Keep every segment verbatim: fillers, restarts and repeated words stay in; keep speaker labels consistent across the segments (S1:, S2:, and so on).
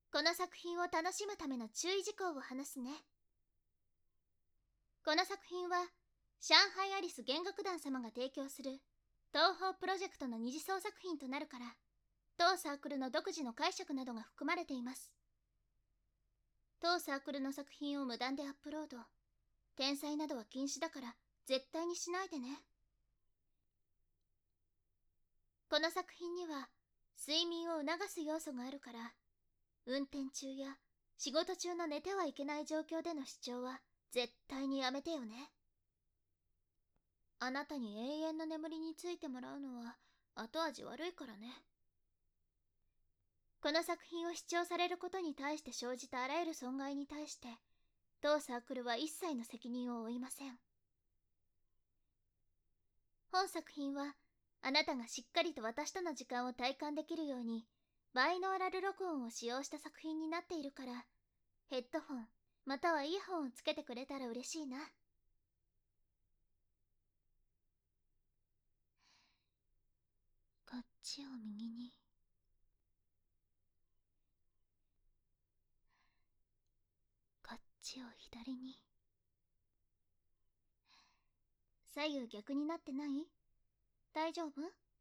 S1: この作品を楽しむための注意事項を話すね。この作品は上海アリス弦楽団様が提供する東宝プロジェクトの二次創作品となるから、当サークルの独自の解釈などが含まれています。当サークルの作品を無断でアップロード、転載などは禁止だから絶対にしないでね。この作品には睡眠を促す要素があるから、運転中や仕事中の寝てはいけない状況での視聴は絶対にやめてよね。あなたに永遠の眠りについてもらうのは後味悪いからね。この作品を視聴されることに対して生じたあらゆる損害に対して、当サークルは一切の責任を負いません。本作品はあなたがしっかりと私との時間を体感できるようにバイノーラル録音を使用した作品になっているから、ヘッドホンまたはイヤホンをつけてくれたら嬉しいな。こっちを右に、こっちを左に。左右逆になってない？大丈夫？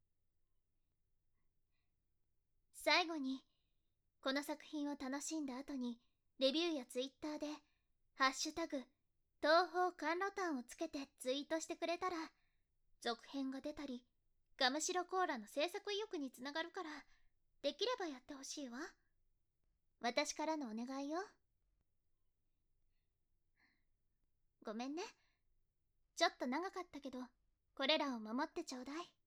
S1: 最後に、この作品を楽しんだ後にレビューやツイッターでハッシュタグ東宝甘露炭をつけてツイートしてくれたら、続編が出たりガムシロコーラの制作意欲につながるから、できればやってほしいわ。私からのお願いよ。ごめんね、ちょっと長かったけどこれらを守ってちょうだい。